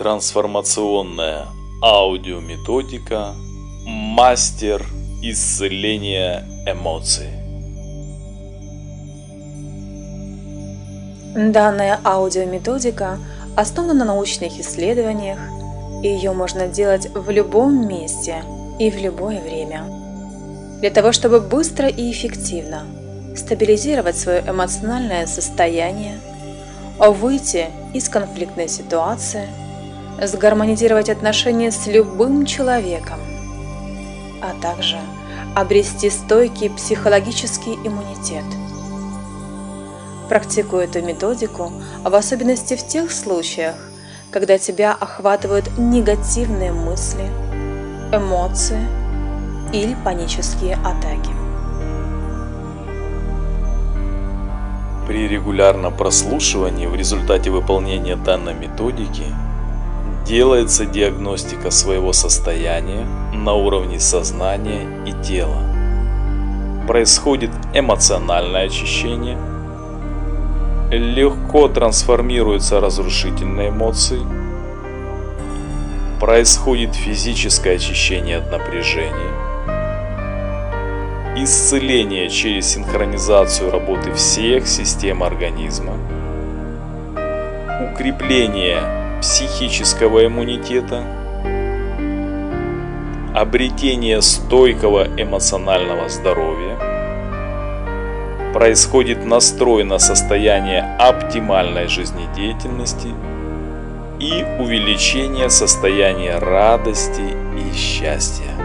Трансформационная аудиометодика «Мастер исцеления эмоций». Данная аудиометодика основана на научных исследованиях, и ее можно делать в любом месте и в любое время. Для того, чтобы быстро и эффективно стабилизировать свое эмоциональное состояние, выйти из конфликтной ситуации, сгармонизировать отношения с любым человеком, а также обрести стойкий психологический иммунитет. Практикуй эту методику, в особенности в тех случаях, когда тебя охватывают негативные мысли, эмоции или панические атаки. При регулярном прослушивании в результате выполнения данной методики делается диагностика своего состояния на уровне сознания и тела. Происходит эмоциональное очищение, легко трансформируются разрушительные эмоции, происходит физическое очищение от напряжения, исцеление через синхронизацию работы всех систем организма, укрепление психического иммунитета, обретение стойкого эмоционального здоровья, происходит настрой на состояние оптимальной жизнедеятельности и увеличение состояния радости и счастья.